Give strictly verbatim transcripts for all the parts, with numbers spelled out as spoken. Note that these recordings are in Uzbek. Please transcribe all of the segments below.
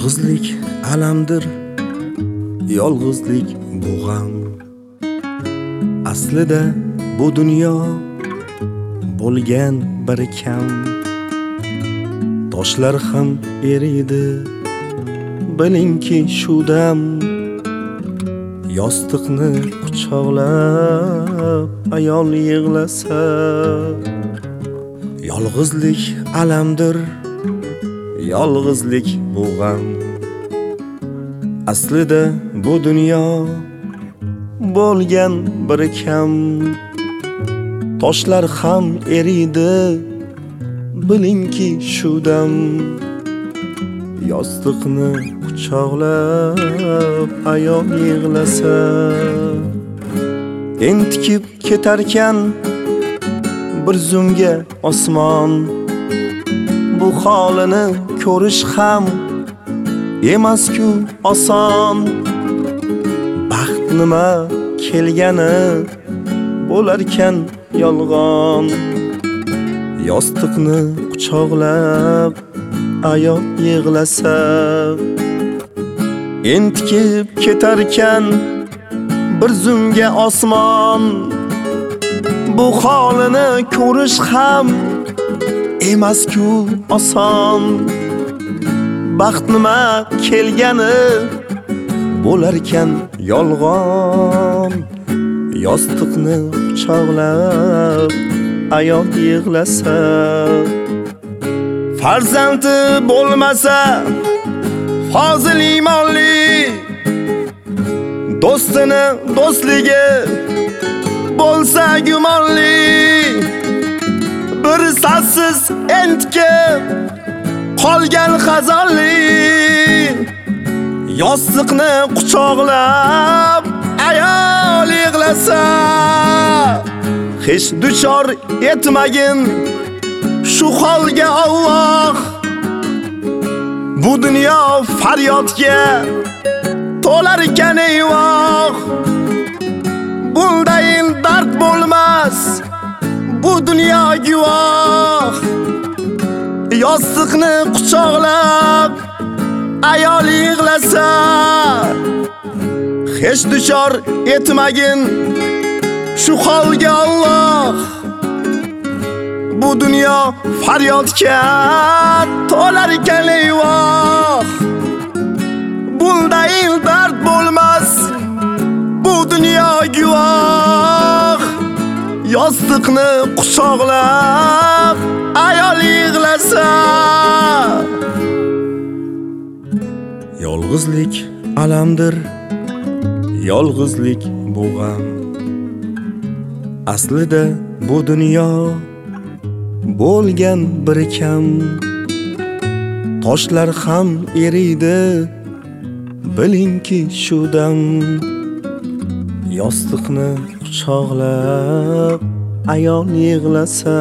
Yolg'izlik alamdir, yolg'izlik bu g'am. Aslida bu dunyo bo'lgan bir kam. Toshlar ham eriydi, bilingki shu dam. Yostiqni quchoqlab ayol yig'lasa, yolg'izlik alamdir, yolg'izlik bu g'am. Aslida bu dunyo bo'lgan bir kam. Toshlar ham eriydi, bilingki shu dam. Yostiqni quchoqlab ayol yig'lasa, entikib ketarkan bir zumga osmon. Bu holini ko'rish ham emas-ku oson. Baxt nima kelgani bo'larkan yolg'on. Yostiqni quchoqlab ayol yig'lasa, entikib ketarkan bir zumga osmon. Bu holini ko'rish ham emas-ku oson. Baxt nima kelgani bo'larkan yolg'on. Yostiqni quchoqlab ayol yig'lasa, farzandi bo'lmasa fozil iymonli, do'stini do'stligi bo'lsa gumonli. Bir sassiz entikib qolgan xazonli, yostiqni quchoqlab ayol yig'lasa, hech duchor etmagin shu holga Alloh. Bu dunyo faryodga to'lar ekan eyvoh. Bundayin dard bo'lmas bu dunyo guvoh. Yostiqni quchoqlab ayol yig'lasa, hech duchor etmagin shu holga Alloh. Bu dunyo faryodga to'lar ekan eyvoh. Bundayin dard bo'lmas bu dunyo guvoh. Yostiqni quchoqlab ayol yig'lasa, yolg'izlik alamdir, yolg'izlik bu g'am. Aslida bu dunyo bo'lgan bir kam. Toshlar ham eriydi, bilingki shu dam. Yostiqni quchoqlab ayol yig'lasa,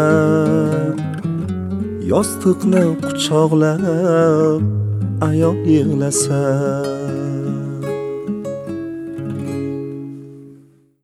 yostiqni quchoqlab ayol yig'lasa.